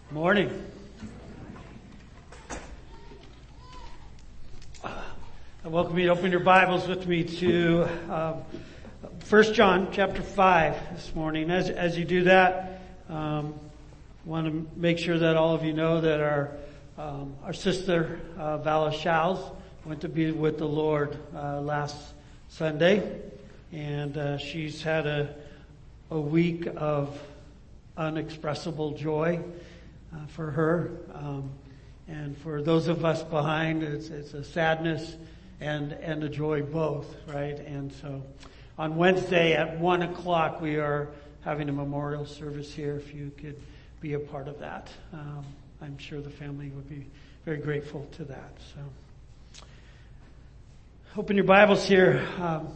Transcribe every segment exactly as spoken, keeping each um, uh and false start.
Morning. I welcome you to open your Bibles with me to uh, First John chapter five this morning. As as you do that, um, I want to make sure that all of you know that our um, our sister uh, Vala Schals went to be with the Lord uh, last Sunday, and uh, she's had a a week of unexpressible joy. Uh, for her, um, and for those of us behind, it's, it's a sadness and and a joy both, right? And so, on Wednesday at one o'clock, we are having a memorial service here. If you could be a part of that, um, I'm sure the family would be very grateful to that. So, open your Bibles here um,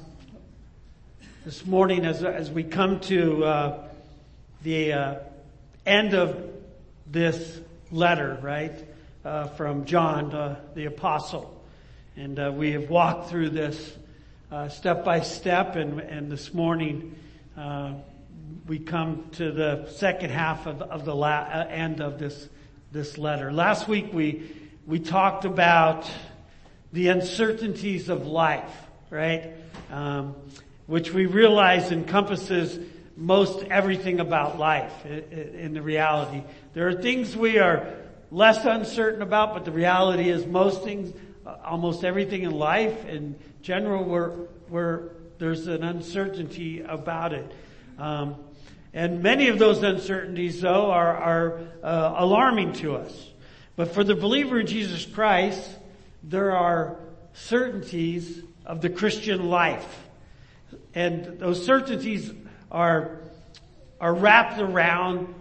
this morning as as we come to uh, the uh, end of this letter, right, uh, from John, uh, the apostle. And uh, we have walked through this uh, step by step, and, and this morning uh, we come to the second half of, of the la- uh, end of this this letter. Last week we we talked about the uncertainties of life, right, um, which we realize encompasses most everything about life in the reality. There are things we are less uncertain about, but the reality is most things, almost everything in life in general, we're, we're, there's an uncertainty about it. Um, and many of those uncertainties, though, are, are uh, alarming to us. But for the believer in Jesus Christ, there are certainties of the Christian life. And those certainties are are wrapped around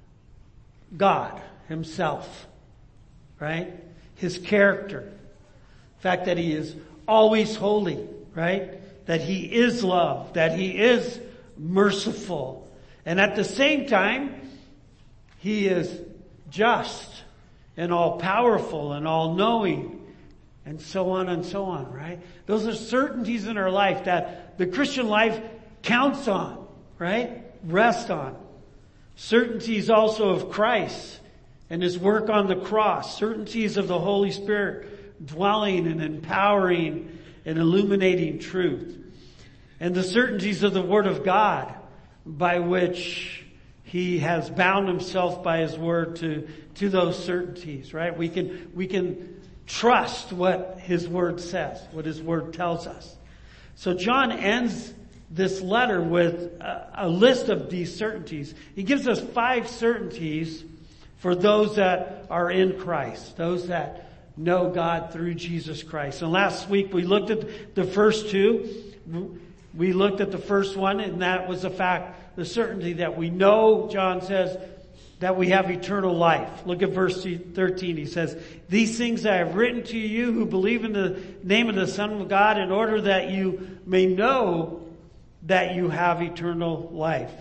God Himself, right? His character. The fact that He is always holy, right? That He is love, that He is merciful. And at the same time, He is just and all powerful and all knowing and so on and so on, right? Those are certainties in our life that the Christian life counts on. Right? Rest on. Certainties also of Christ and His work on the cross. Certainties of the Holy Spirit dwelling and empowering and illuminating truth. And the certainties of the Word of God by which He has bound Himself by His Word to, to those certainties, right? We can, we can trust what His Word says, what His Word tells us. So John ends this letter with a, a list of these certainties. He gives us five certainties for those that are in Christ, those that know God through Jesus Christ. And last week we looked at the first two. We looked at the first one, and that was the fact, the certainty that we know, John says, that we have eternal life. Look at verse thirteen. He says, "These things I have written to you who believe in the name of the Son of God, in order that you may know that you have eternal life."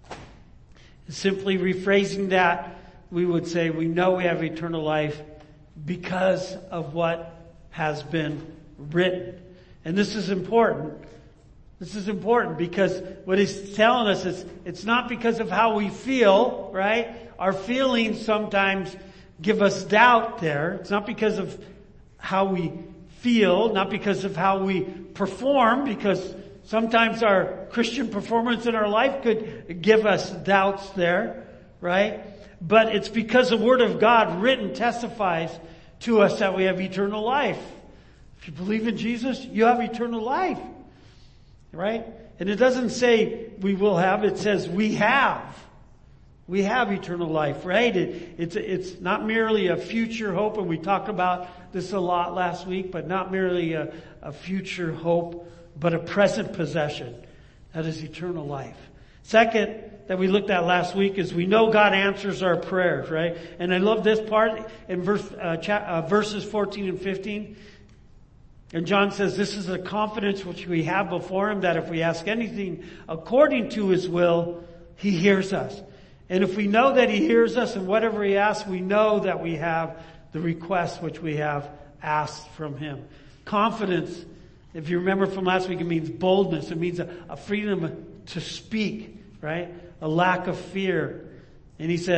Simply rephrasing that, we would say we know we have eternal life because of what has been written. And this is important. This is important because what he's telling us is it's not because of how we feel, right? Our feelings sometimes give us doubt there. It's not because of how we feel, not because of how we perform, because sometimes our Christian performance in our life could give us doubts there, right? But it's because the Word of God written testifies to us that we have eternal life. If you believe in Jesus, you have eternal life, right? And it doesn't say we will have, it says we have. We have eternal life, right? It, it's, it's not merely a future hope, and we talked about this a lot last week, but not merely a, a future hope, but a present possession. That is eternal life. Second, that we looked at last week is we know God answers our prayers, right? And I love this part in verse, uh, cha- uh, verses fourteen and fifteen. And John says, "This is the confidence which we have before Him, that if we ask anything according to His will, He hears us. And if we know that He hears us and whatever we ask, we know that we have the request which we have asked from Him." Confidence, if you remember from last week, it means boldness. It means a, a freedom to speak, right? A lack of fear. And he says,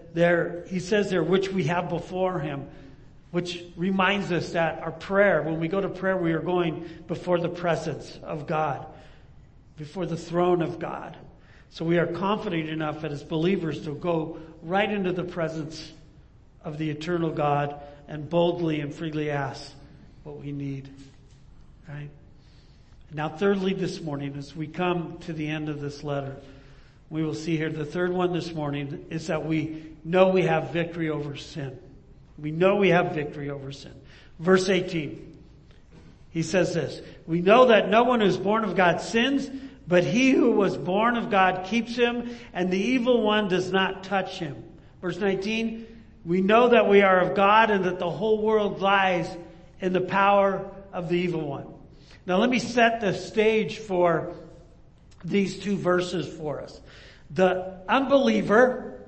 there, he says there, which we have before him, which reminds us that our prayer, when we go to prayer, we are going before the presence of God, before the throne of God. So we are confident enough as believers to go right into the presence of the eternal God and boldly and freely ask what we need. Right? Now thirdly this morning, as we come to the end of this letter, we will see here the third one this morning is that we know we have victory over sin. We know we have victory over sin. Verse eighteen, he says this, we know that no one who is born of God sins, but he who was born of God keeps him, and the evil one does not touch him. Verse nineteen, we know that we are of God and that the whole world lies in the power of the evil one. Now let me set the stage for these two verses for us. The unbeliever,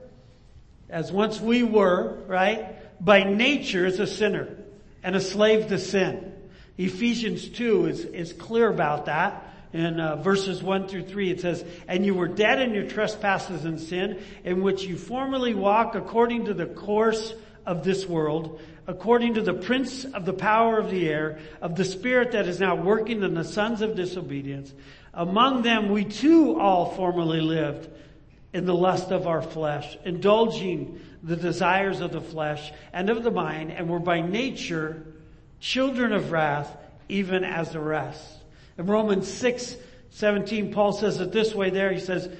as once we were, right, by nature is a sinner and a slave to sin. Ephesians two is, is clear about that. In uh, verses one through three, it says, and you were dead in your trespasses and sin, in which you formerly walked according to the course of this world, according to the prince of the power of the air, of the spirit that is now working in the sons of disobedience. Among them we too all formerly lived in the lust of our flesh, indulging the desires of the flesh and of the mind, and were by nature children of wrath, even as the rest. In Romans six seventeen, Paul says it this way there. He says,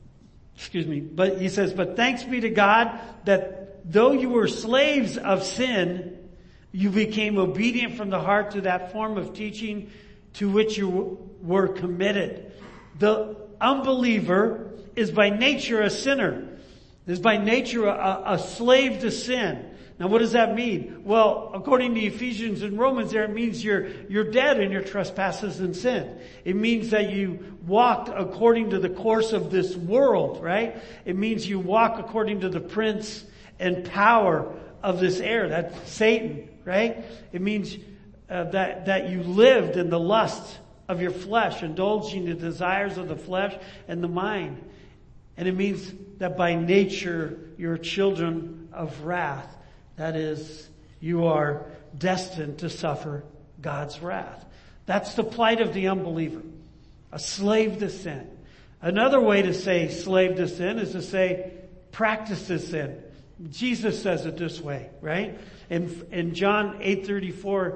excuse me, but he says, but thanks be to God that though you were slaves of sin, you became obedient from the heart to that form of teaching to which you were committed. The unbeliever is by nature a sinner, is by nature a, a slave to sin. Now what does that mean? Well, according to Ephesians and Romans there, it means you're, you're dead in your trespasses and sin. It means that you walked according to the course of this world, right? It means you walk according to the prince and power of this air. That's Satan, right? It means uh, that, that you lived in the lust of your flesh, indulging the desires of the flesh and the mind. And it means that by nature you're children of wrath. That is, you are destined to suffer God's wrath. That's the plight of the unbeliever. A slave to sin. Another way to say slave to sin is to say practice to sin. Jesus says it this way, right? In, in John eight thirty-four,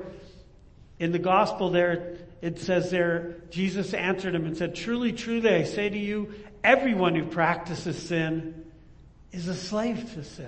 in the gospel there, it says there, Jesus answered him and said, truly, truly, I say to you, everyone who practices sin is a slave to sin.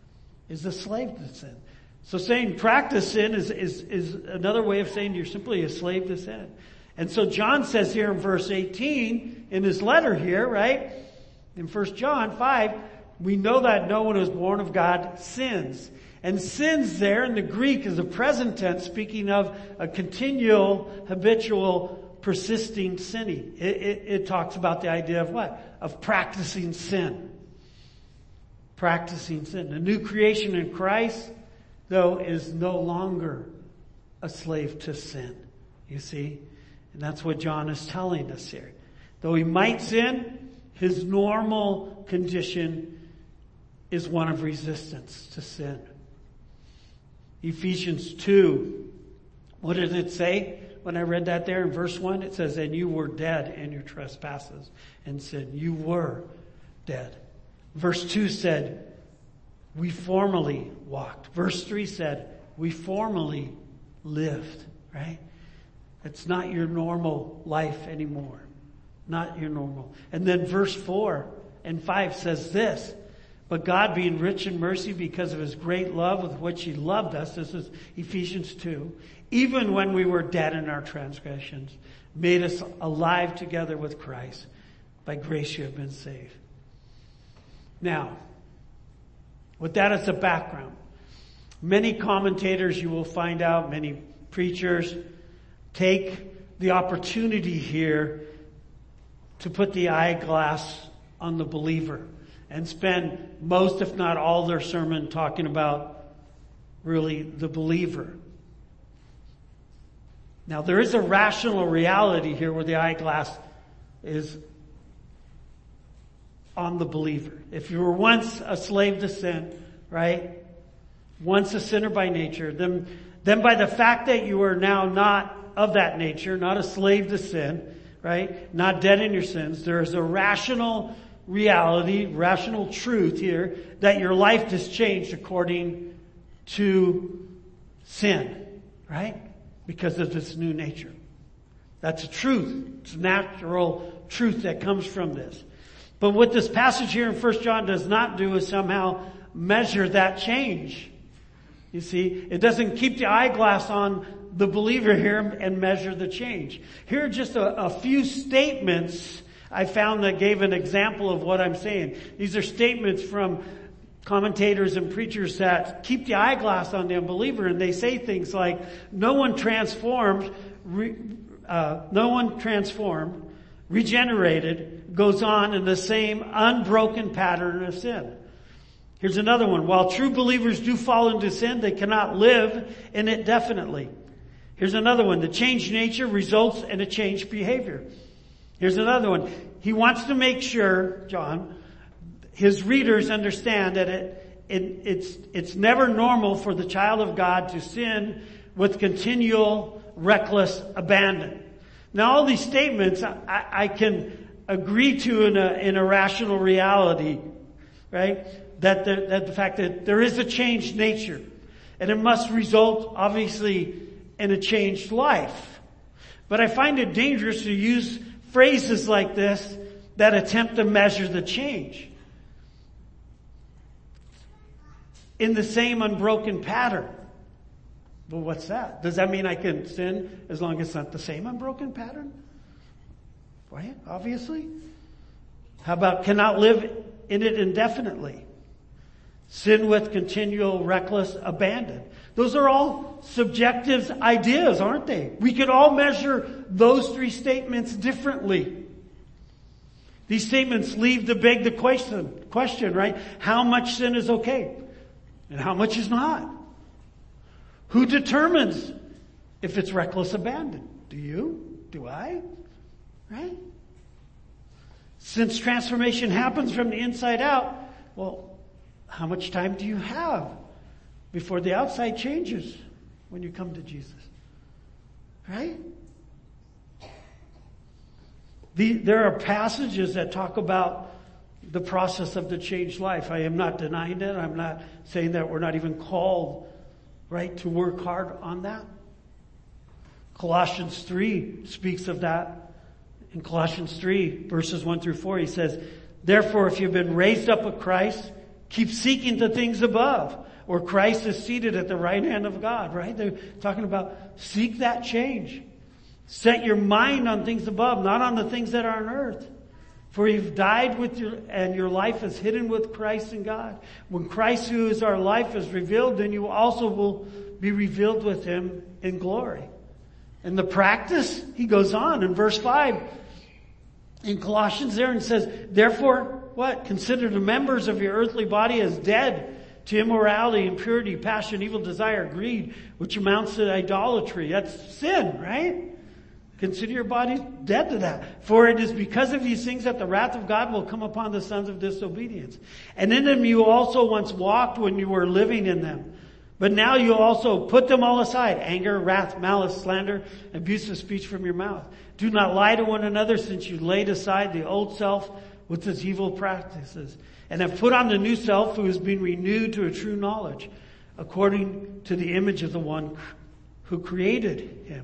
Is a slave to sin. So saying practice sin is, is, is another way of saying you're simply a slave to sin. And so John says here in verse eighteen, in his letter here, right? In First John five, we know that no one who is born of God sins. And sins there in the Greek is a present tense speaking of a continual, habitual, persisting sinning. It, it, it talks about the idea of what? Of practicing sin. Practicing sin. The new creation in Christ, though, is no longer a slave to sin. You see? And that's what John is telling us here. Though he might sin, his normal condition is one of resistance to sin. Ephesians two, what did it say? When I read that there in verse one, it says, and you were dead in your trespasses and sin. You were dead. Verse two said, we formerly walked. Verse three said, we formerly lived, right? It's not your normal life anymore. Not your normal. And then verse four and five says this, but God being rich in mercy because of his great love with which he loved us, this is Ephesians two, even when we were dead in our transgressions, made us alive together with Christ. By grace you have been saved. Now, with that as a background, many commentators you will find out, many preachers take the opportunity here to put the eyeglass on the believer and spend most, if not all, their sermon talking about really the believer. Now, there is a rational reality here where the eyeglass is on the believer. If you were once a slave to sin, right? Once a sinner by nature, then, then by the fact that you are now not of that nature, not a slave to sin, right? Not dead in your sins, there is a rational reality, rational truth here that your life has changed according to sin, right? Because of this new nature. That's a truth. It's a natural truth that comes from this. But what this passage here in First John does not do is somehow measure that change. You see, it doesn't keep the eyeglass on the believer here and measure the change. Here are just a, a few statements I found that gave an example of what I'm saying. These are statements from commentators and preachers that keep the eyeglass on the unbeliever, and they say things like, no one transformed, re, uh, no one transformed, regenerated, goes on in the same unbroken pattern of sin. Here's another one. While true believers do fall into sin, they cannot live in it definitely. Here's another one. The changed nature results in a changed behavior. Here's another one. He wants to make sure, John, his readers understand that it, it, it's, it's never normal for the child of God to sin with continual, reckless abandon. Now, all these statements I, I can agree to in a, in a rational reality, right? That the, that the fact that there is a changed nature, and it must result, obviously, in a changed life. But I find it dangerous to use phrases like this that attempt to measure the change in the same unbroken pattern. But what's that? Does that mean I can sin as long as it's not the same unbroken pattern? Right? Obviously. How about cannot live in it indefinitely? Sin with continual reckless abandon. Those are all subjective ideas, aren't they? We could all measure those three statements differently. These statements leave to beg the question, question, right? How much sin is okay? And how much is not? Who determines if it's reckless abandon? Do you? Do I? Right? Since transformation happens from the inside out, well, how much time do you have before the outside changes when you come to Jesus? Right? The, there are passages that talk about the process of the changed life. I am not denying it. I'm not saying that we're not even called, right, to work hard on that. Colossians three speaks of that. In Colossians three, verses one through four, he says, therefore, if you've been raised up with Christ, keep seeking the things above, where Christ is seated at the right hand of God, right? They're talking about seek that change. Set your mind on things above, not on the things that are on earth. For you've died with your, and your life is hidden with Christ in God. When Christ, who is our life, is revealed, then you also will be revealed with him in glory. And the practice, he goes on in verse five in Colossians there and says, therefore, what? Consider the members of your earthly body as dead to immorality, impurity, passion, evil desire, greed, which amounts to idolatry. That's sin, right? Consider your bodies dead to that. For it is because of these things that the wrath of God will come upon the sons of disobedience. And in them you also once walked when you were living in them. But now you also put them all aside. Anger, wrath, malice, slander, abusive speech from your mouth. Do not lie to one another, since you laid aside the old self with its evil practices, and have put on the new self, who is being renewed to a true knowledge, according to the image of the one who created him.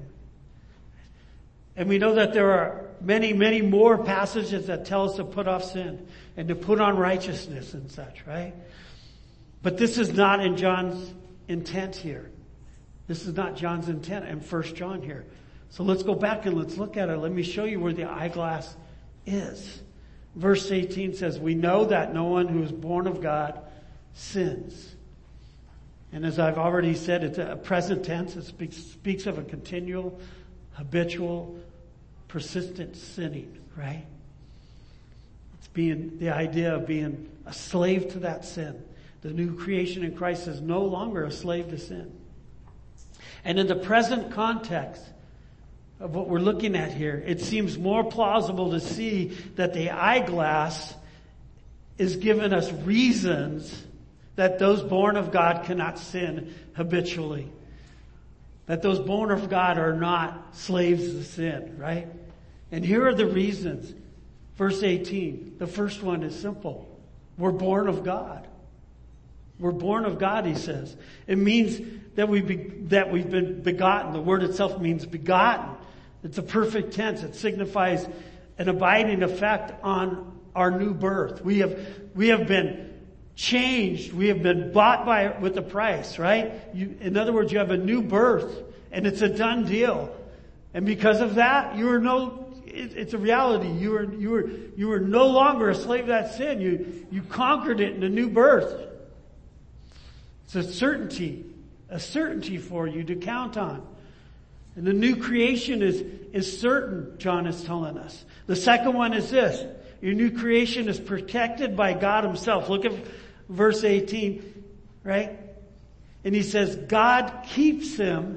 And we know that there are many, many more passages that tell us to put off sin and to put on righteousness and such, right? But this is not in John's intent here. This is not John's intent in First John here. So let's go back and let's look at it. Let me show you where the eyeglass is. Verse eighteen says, we know that no one who is born of God sins. And as I've already said, it's a present tense. It speaks, speaks of a continual, habitual, persistent sinning, right? It's being the idea of being a slave to that sin. The new creation in Christ is no longer a slave to sin. And in the present context of what we're looking at here, it seems more plausible to see that the eyeglass is given us reasons that those born of God cannot sin habitually. That those born of God are not slaves to sin, right? And here are the reasons. Verse eighteen, the first one is simple. We're born of God. We're born of God, he says. It means that we be, that we've been begotten. The word itself means begotten. It's a perfect tense. It signifies an abiding effect on our new birth. We have we have been changed. We have been bought by with a price, right? You, in other words, you have a new birth, and it's a done deal. And because of that, you are no. It, it's a reality. You are you are you are no longer a slave to that sin. You you conquered it in a new birth. It's a certainty, a certainty for you to count on. And the new creation is is certain. John is telling us. The second one is this: your new creation is protected by God Himself. Look at verse eighteen, right? And he says, God keeps him,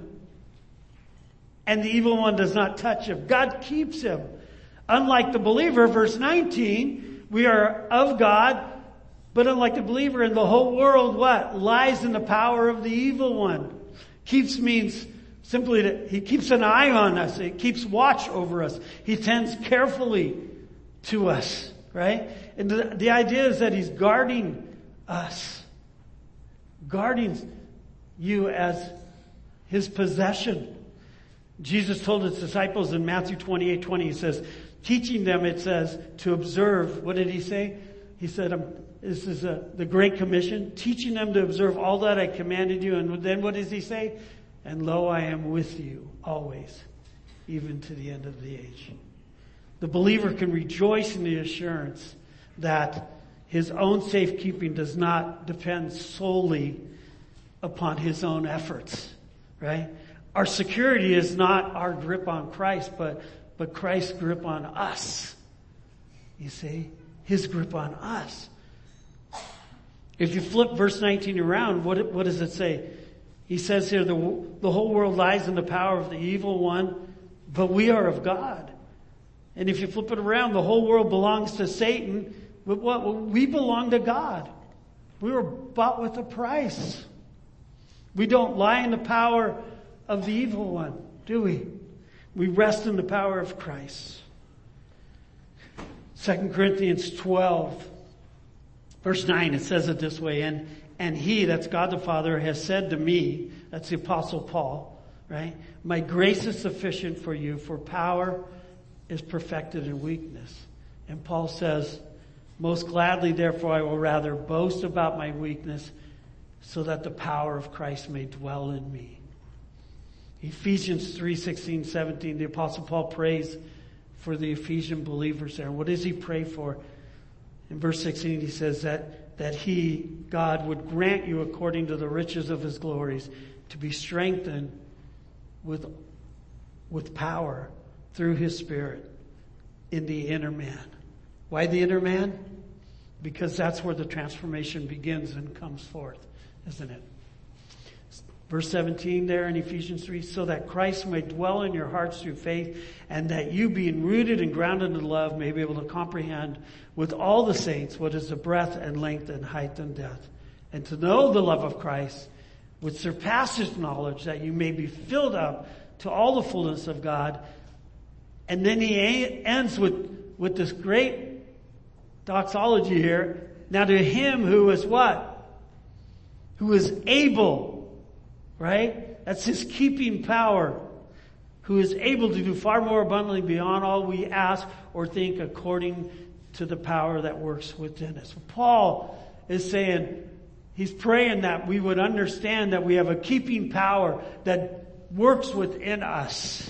and the evil one does not touch him. God keeps him. Unlike the believer, verse nineteen, we are of God, but unlike the believer, in the whole world, what? Lies in the power of the evil one. Keeps means simply that he keeps an eye on us. He keeps watch over us. He tends carefully to us, right? And the, the idea is that he's guarding us, guarding you as his possession. Jesus told his disciples in Matthew twenty-eight twenty, he says, teaching them, it says, to observe. What did he say? He said, um, this is a, the Great Commission, teaching them to observe all that I commanded you. And then what does he say? And lo, I am with you always, even to the end of the age. The believer can rejoice in the assurance that his own safekeeping does not depend solely upon his own efforts, right? Our security is not our grip on Christ, but, but Christ's grip on us. You see? His grip on us. If you flip verse nineteen around, what, what does it say? He says here, the, the whole world lies in the power of the evil one, but we are of God. And if you flip it around, the whole world belongs to Satan, but what? We belong to God. We were bought with a price. We don't lie in the power of the evil one, do we? We rest in the power of Christ. Second Corinthians twelve, verse nine, it says it this way, and And he, that's God the Father, has said to me, that's the Apostle Paul, right? My grace is sufficient for you, for power is perfected in weakness. And Paul says, most gladly, therefore, I will rather boast about my weakness so that the power of Christ may dwell in me. Ephesians three, sixteen, seventeen, the Apostle Paul prays for the Ephesian believers there. What does he pray for? In verse sixteen, he says that that he, God, would grant you according to the riches of his glories to be strengthened with, with power through his Spirit in the inner man. Why the inner man? Because that's where the transformation begins and comes forth, isn't it? Verse seventeen there in Ephesians three, so that Christ may dwell in your hearts through faith, and that you, being rooted and grounded in love, may be able to comprehend with all the saints what is the breadth and length and height and depth, and to know the love of Christ, which surpasses knowledge, that you may be filled up to all the fullness of God. And then he ends with, with this great doxology here. Now to him who is what? Who is able, right? That's his keeping power. Who is able to do far more abundantly beyond all we ask or think, according to the power that works within us. Paul is saying, he's praying that we would understand that we have a keeping power that works within us.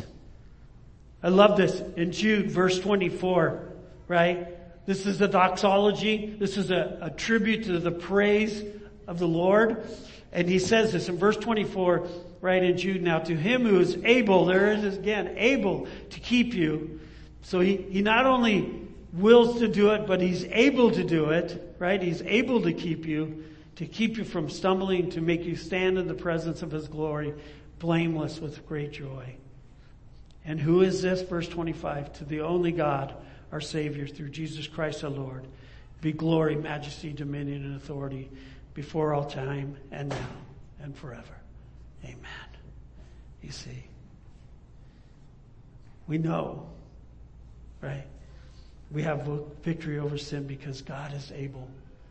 I love this in Jude, verse twenty-four, right? This is a doxology. This is a, a tribute to the praise of the Lord. And he says this in verse twenty-four, right in Jude, now to him who is able, there it is again, able to keep you. So he, he not only wills to do it, but he's able to do it, right? He's able to keep you, to keep you from stumbling, to make you stand in the presence of his glory, blameless with great joy. And who is this? Verse twenty-five, to the only God, our Savior, through Jesus Christ our Lord, be glory, majesty, dominion, and authority before all time and now and forever. Amen. You see, we know, right? We have victory over sin because God is able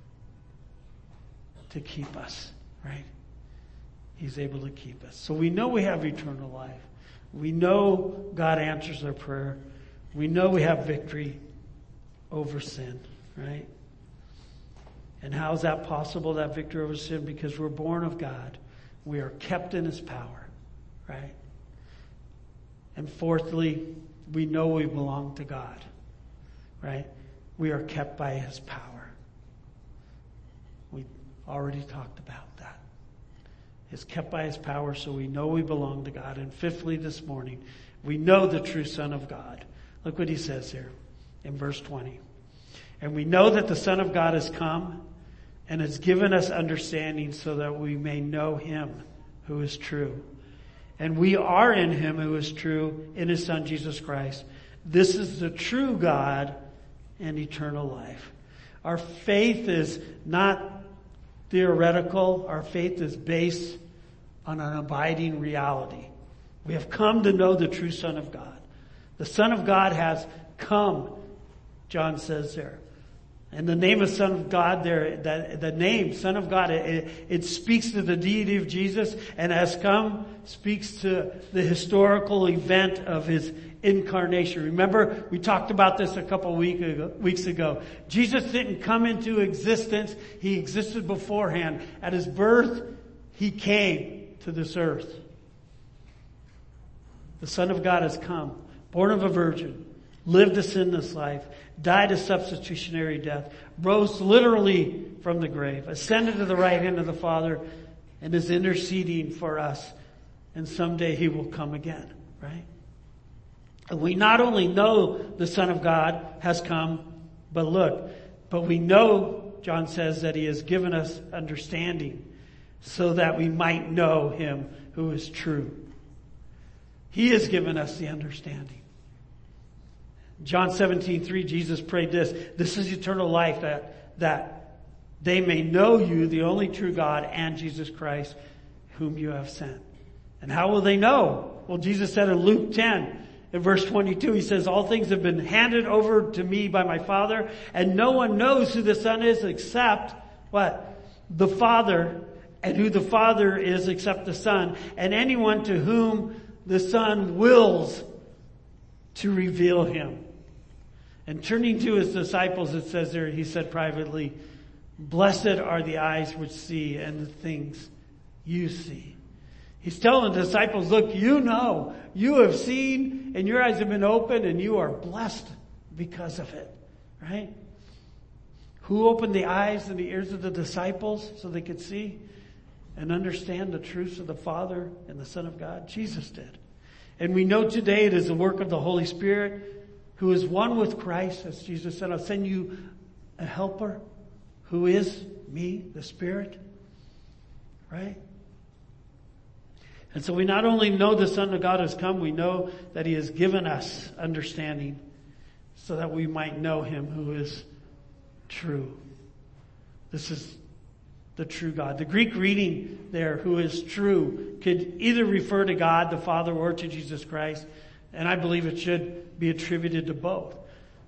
to keep us, right? He's able to keep us. So we know we have eternal life. We know God answers our prayer. We know we have victory over sin, right? And how is that possible, that victory over sin? Because we're born of God. We are kept in His power, right? And fourthly, we know we belong to God, right? We are kept by His power. We already talked about that. Is kept by His power, so we know we belong to God. And fifthly, this morning, we know the true Son of God. Look what he says here in verse twenty. And we know that the Son of God has come and has given us understanding so that we may know Him who is true. And we are in Him who is true, in His Son Jesus Christ. This is the true God and eternal life. Our faith is not theoretical. Our faith is based on an abiding reality. We have come to know the true Son of God. The Son of God has come, John says there. And the name of Son of God there, that the name Son of God, it, it speaks to the deity of Jesus, and has come speaks to the historical event of His incarnation. Remember, we talked about this a couple week ago, weeks ago. Jesus didn't come into existence. He existed beforehand. At His birth, He came to this earth. The Son of God has come, born of a virgin, lived a sinless life, died a substitutionary death, rose literally from the grave, ascended to the right hand of the Father, and is interceding for us. And someday He will come again, right? And we not only know the Son of God has come, but look, but we know, John says, that He has given us understanding so that we might know Him who is true. He has given us the understanding. John seventeen three, Jesus prayed this. This is eternal life, that, that they may know You, the only true God, and Jesus Christ, whom You have sent. And how will they know? Well, Jesus said in Luke ten, in verse twenty-two, He says, all things have been handed over to Me by My Father, and no one knows who the Son is except, what? The Father, and who the Father is except the Son, and anyone to whom the Son wills to reveal Him. And turning to His disciples, it says there, He said privately, blessed are the eyes which see and the things you see. He's telling the disciples, look, you know, you have seen and your eyes have been opened and you are blessed because of it, right? Who opened the eyes and the ears of the disciples so they could see and understand the truths of the Father and the Son of God? Jesus did. And we know today it is the work of the Holy Spirit, who is one with Christ, as Jesus said, I'll send you a helper who is Me, the Spirit, right? And so we not only know the Son of God has come, we know that He has given us understanding so that we might know Him who is true. This is the true God. The Greek reading there, who is true, could either refer to God, the Father, or to Jesus Christ. And I believe it should be attributed to both.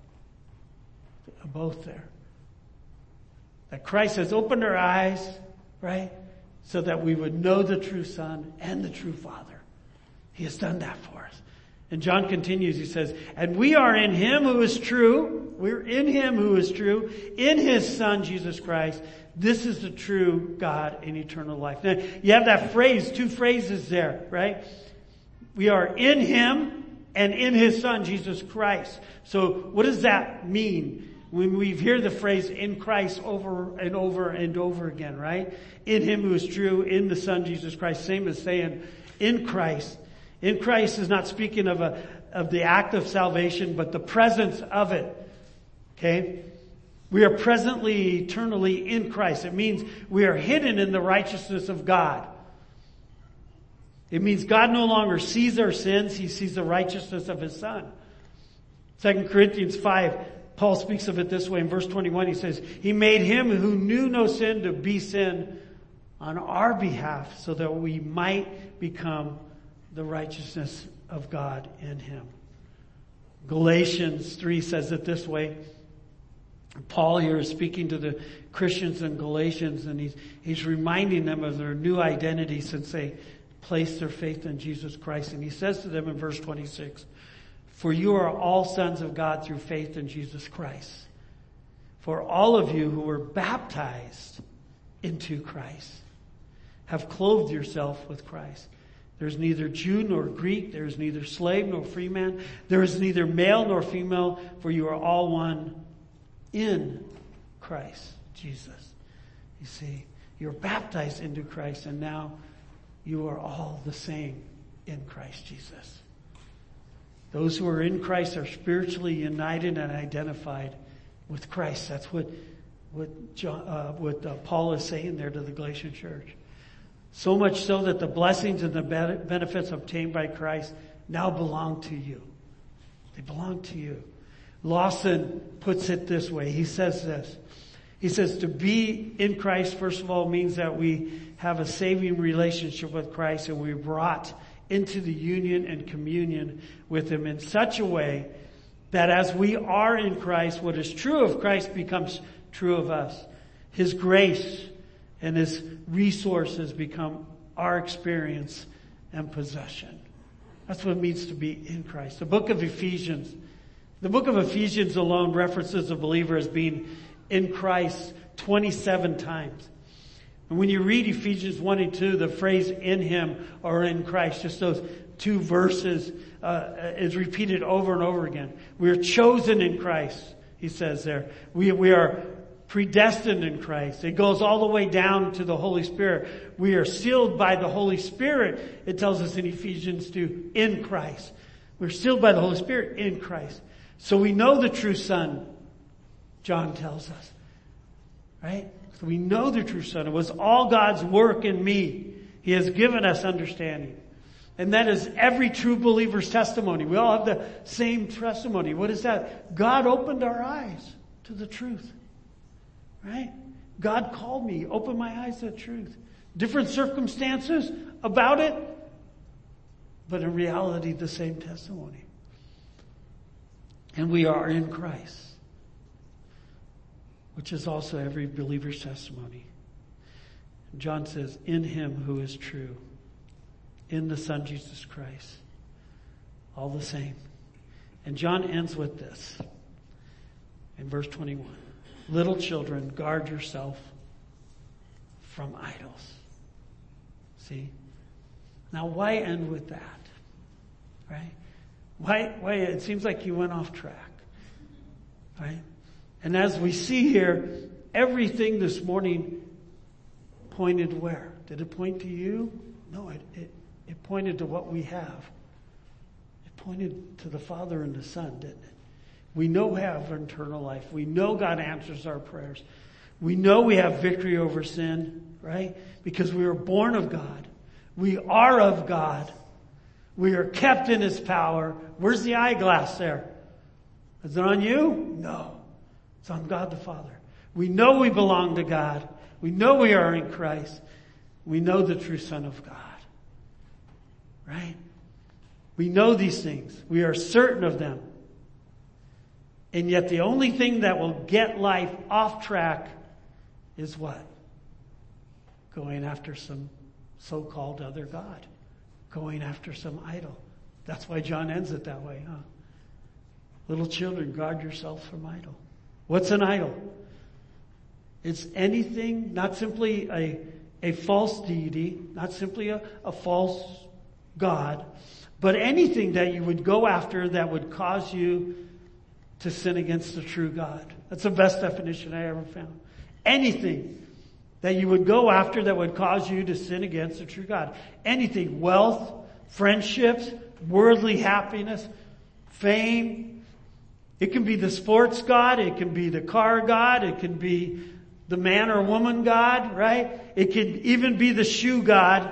Both there. That Christ has opened our eyes, right? So that we would know the true Son and the true Father. He has done that for us. And John continues, he says, and we are in Him who is true. We're in Him who is true. In His Son, Jesus Christ. This is the true God in eternal life. Now, you have that phrase, two phrases there, right? We are in Him and in His Son, Jesus Christ. So what does that mean? When we hear the phrase in Christ over and over and over again, right? In Him who is true, in the Son, Jesus Christ. Same as saying in Christ. In Christ is not speaking of a, of the act of salvation, but the presence of it. Okay? We are presently, eternally in Christ. It means we are hidden in the righteousness of God. It means God no longer sees our sins. He sees the righteousness of His Son. Second Corinthians five, Paul speaks of it this way in verse twenty-one. He says, He made Him who knew no sin to be sin on our behalf so that we might become the righteousness of God in Him. Galatians three says it this way. Paul here is speaking to the Christians in Galatians, and he's, he's reminding them of their new identity since they placed their faith in Jesus Christ. And he says to them in verse twenty-six, For you are all sons of God through faith in Jesus Christ. For all of you who were baptized into Christ have clothed yourself with Christ. There's neither Jew nor Greek. There is neither slave nor free man. There is neither male nor female, for you are all one in Christ Jesus. You see, you're baptized into Christ, and now you are all the same in Christ Jesus. Those who are in Christ are spiritually united and identified with Christ. That's what what, John, uh, what uh, Paul is saying there to the Galatian church. So much so that the blessings and the benefits obtained by Christ now belong to you. They belong to you. Lawson puts it this way. He says this. He says to be in Christ, first of all, means that we have a saving relationship with Christ, and we're brought into the union and communion with Him in such a way that as we are in Christ, what is true of Christ becomes true of us. His grace and His resources become our experience and possession. That's what it means to be in Christ. The book of Ephesians, the book of Ephesians alone references a believer as being in Christ twenty-seven times. And when you read Ephesians one and two, the phrase in Him or in Christ, just those two verses, uh, is repeated over and over again. We are chosen in Christ, he says there. We, we are predestined in Christ. It goes all the way down to the Holy Spirit. We are sealed by the Holy Spirit, it tells us in Ephesians two, in Christ. We're sealed by the Holy Spirit in Christ. So we know the true Son, John tells us. Right? So we know the true Son. It was all God's work in me. He has given us understanding. And that is every true believer's testimony. We all have the same testimony. What is that? God opened our eyes to the truth. Right? God called me, opened my eyes to the truth. Different circumstances about it, but in reality, the same testimony. And we are in Christ, which is also every believer's testimony. John says, in Him who is true, in the Son Jesus Christ, all the same. And John ends with this in verse twenty-one. Little children, guard yourself from idols. See? Now why end with that? Right? Why, why, it seems like you went off track. Right? And as we see here, everything this morning pointed where? Did it point to you? No, it, it, it pointed to what we have. It pointed to the Father and the Son, didn't it? We know we have eternal life. We know God answers our prayers. We know we have victory over sin, right? Because we were born of God. We are of God. We are kept in His power. Where's the eyeglass there? Is it on you? No. It's on God the Father. We know we belong to God. We know we are in Christ. We know the true Son of God. Right? We know these things. We are certain of them. And yet the only thing that will get life off track is what? Going after some so-called other God. Going after some idol. That's why John ends it that way, huh? Little children, guard yourself from idol. What's an idol? It's anything, not simply a, a false deity, not simply a, a false God, but anything that you would go after that would cause you to sin against the true God. That's the best definition I ever found. Anything that you would go after that would cause you to sin against the true God. Anything. Wealth, friendships, worldly happiness, fame. It can be the sports God. It can be the car God. It can be the man or woman God, right? It can even be the shoe God,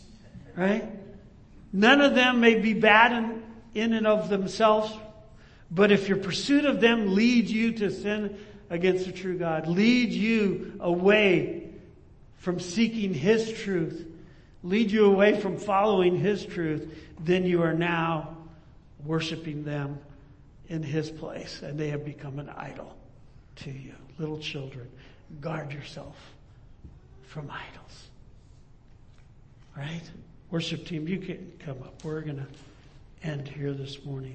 right? None of them may be bad in, in and of themselves, But if your pursuit of them leads you to sin against the true God, leads you away from seeking His truth, lead you away from following His truth, then you are now worshiping them in His place, and they have become an idol to you. Little children, guard yourself from idols. Right? Worship team, you can come up. We're going to end here this morning.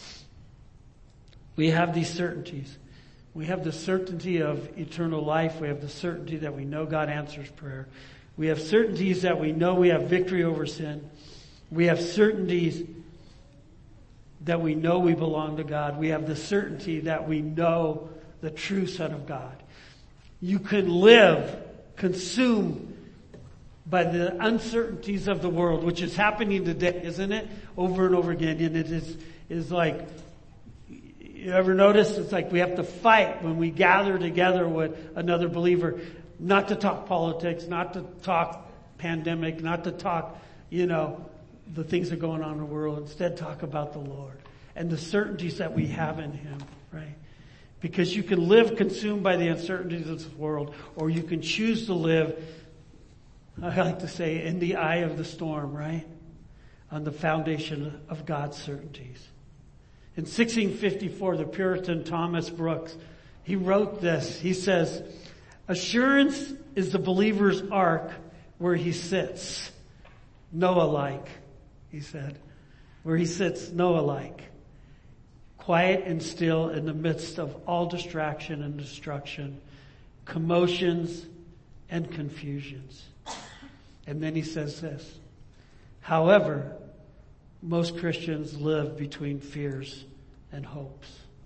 We have these certainties. We have the certainty of eternal life. We have the certainty that we know God answers prayer. We have certainties that we know we have victory over sin. We have certainties that we know we belong to God. We have the certainty that we know the true Son of God. You can live consumed by the uncertainties of the world, which is happening today, isn't it? Over and over again. And it is, is like, you ever notice? It's like we have to fight when we gather together with another believer, not to talk politics, not to talk pandemic, not to talk, you know, the things that are going on in the world. Instead, talk about the Lord and the certainties that we have in Him, right? Because you can live consumed by the uncertainties of this world, or you can choose to live, I like to say, in the eye of the storm, right? On the foundation of God's certainties. In sixteen fifty-four, the Puritan Thomas Brooks, he wrote this. He says, "Assurance is the believer's ark where he sits, Noah-like," he said. Where he sits, Noah-like. Quiet and still in the midst of all distraction and destruction, commotions and confusions. And then he says this, "However, most Christians live between fears and hopes."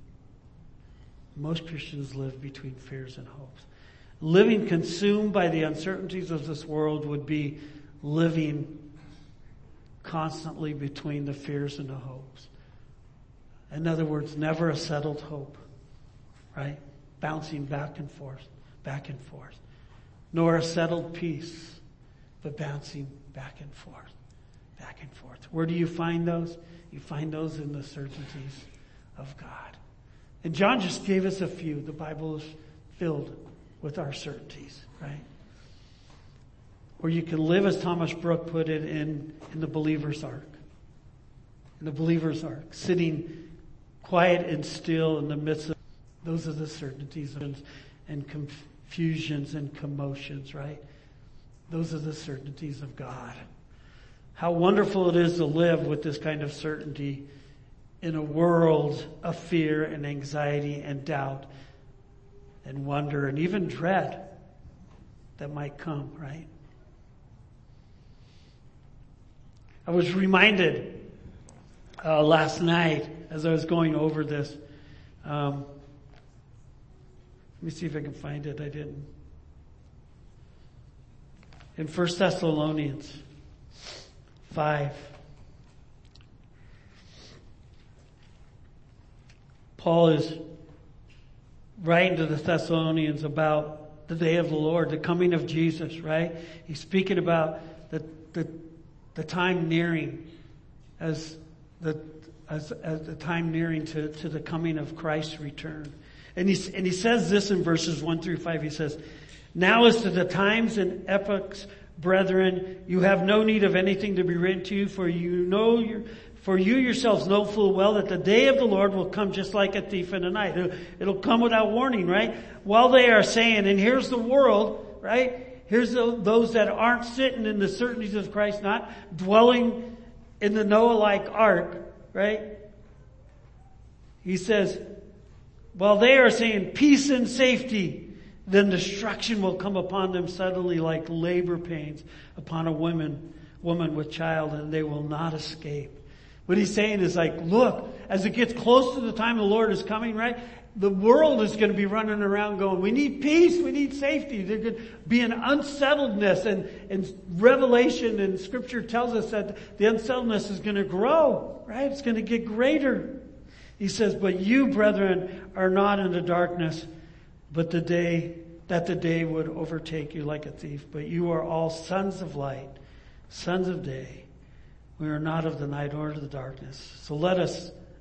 Most Christians live between fears and hopes. Living consumed by the uncertainties of this world would be living constantly between the fears and the hopes. In other words, never a settled hope, right? Bouncing back and forth, back and forth. Nor a settled peace, but bouncing back and forth, back and forth. Where do you find those? You find those in the certainties of God. And John just gave us a few. The Bible is filled with our certainties, right? Or you can live, as Thomas Brooke put it, in, in the believer's ark. In the believer's ark, sitting quiet and still in the midst of, those are the certainties and confusions and commotions, right? Those are the certainties of God. How wonderful it is to live with this kind of certainty in a world of fear and anxiety and doubt and wonder and even dread that might come, right? I was reminded uh, last night as I was going over this. Um, let me see if I can find it. I didn't. In First Thessalonians five, Paul is writing to the Thessalonians about the day of the Lord, the coming of Jesus, right? He's speaking about the the, the time nearing as the as, as the time nearing to, to the coming of Christ's return. And he, and he says this in verses one through five. He says, "Now as to the times and epochs, brethren, you have no need of anything to be written to you, for you know your, for you yourselves know full well that the day of the Lord will come just like a thief in the night." It'll, it'll come without warning, right? While they are saying, and here's the world, right? Here's the, those that aren't sitting in the certainties of Christ, not dwelling in the Noah-like ark, right? He says, while they are saying peace and safety, then destruction will come upon them suddenly like labor pains upon a woman, woman with child, and they will not escape. What he's saying is like, look, as it gets close to the time the Lord is coming, right? The world is going to be running around going, we need peace, we need safety. There's going to be an unsettledness, and, and Revelation and Scripture tells us that the unsettledness is going to grow, right? It's going to get greater. He says, but you, brethren, are not in the darkness, but the day, that the day would overtake you like a thief. But you are all sons of light, sons of day. We are not of the night or of the darkness. So let us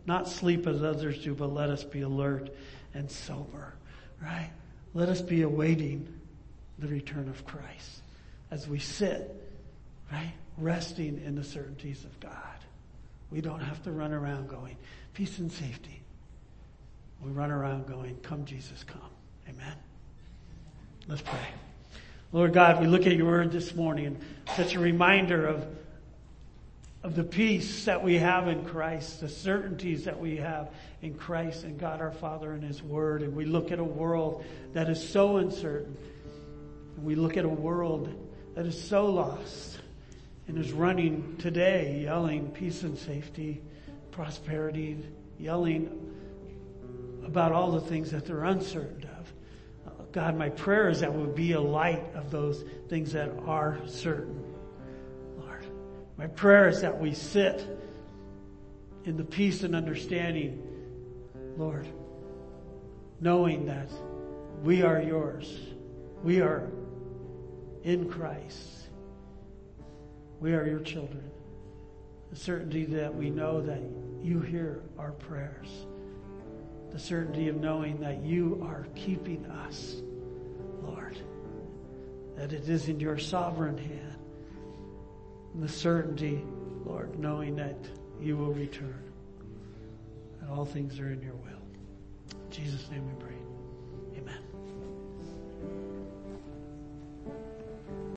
not sleep as others do, but let us be alert and sober, right? Let us be awaiting the return of Christ as we sit, right? Resting in the certainties of God. We don't have to run around going, peace and safety. We run around going, come Jesus, come. Amen. Let's pray. Lord God, we look at your word this morning, such a reminder of, of the peace that we have in Christ, the certainties that we have in Christ and God our Father and his word. And we look at a world that is so uncertain. And we look at a world that is so lost and is running today, yelling peace and safety, prosperity, yelling about all the things that they're uncertain of. Uh, God, my prayer is that we'll be a light of those things that are certain. Lord, my prayer is that we sit in the peace and understanding, Lord, knowing that we are yours. We are in Christ. We are your children. The certainty that we know that you hear our prayers. The certainty of knowing that you are keeping us, Lord. That it is in your sovereign hand. And the certainty, Lord, knowing that you will return. And all things are in your will. In Jesus' name we pray.